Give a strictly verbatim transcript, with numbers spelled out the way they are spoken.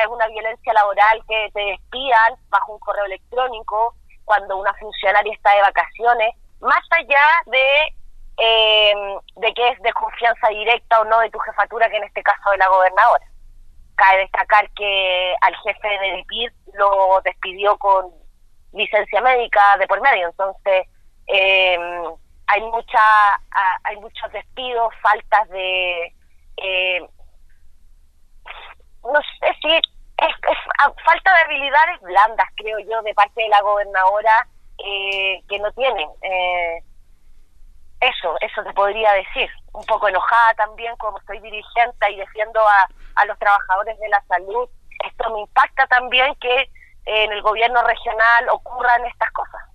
es una violencia laboral que te despidan bajo un correo electrónico cuando una funcionaria está de vacaciones, más allá de eh, de que es de confianza directa o no de tu jefatura, que en este caso de la gobernadora. Cabe destacar que al jefe de DIPIR lo despidió con licencia médica de por medio, entonces eh, hay mucha hay muchos despidos, faltas de eh, no sé si es, es falta de habilidades blandas, creo yo, de parte de la gobernadora, eh, que no tienen. Eh, eso, eso te podría decir. Un poco enojada también, como soy dirigente y defiendo a, a los trabajadores de la salud. Esto me impacta también que eh, en el gobierno regional ocurran estas cosas.